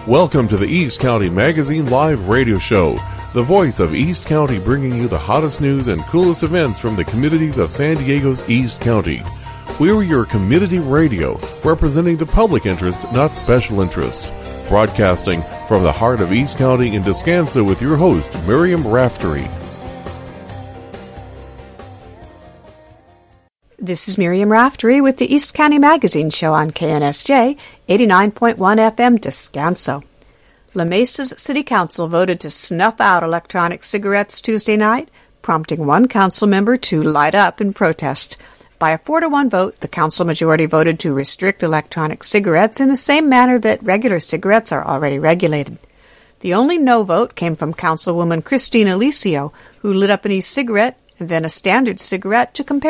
Welcome to the East County Magazine Live Radio Show, the voice of East County, bringing you the hottest news and coolest events from the communities of San Diego's East County. We're your community radio, representing the public interest, not special interests. Broadcasting from the heart of East County in Descanso with your host, Miriam Raftery. This is Miriam Raftery with the East County Magazine Show on KNSJ 89.1 FM Descanso. La Mesa's City Council voted to snuff out electronic cigarettes Tuesday night, prompting one council member to light up in protest. By a 4-1 vote, the council majority voted to restrict electronic cigarettes in the same manner that regular cigarettes are already regulated. The only no vote came from Councilwoman Christine Alicio, who lit up an e-cigarette and then a standard cigarette to compare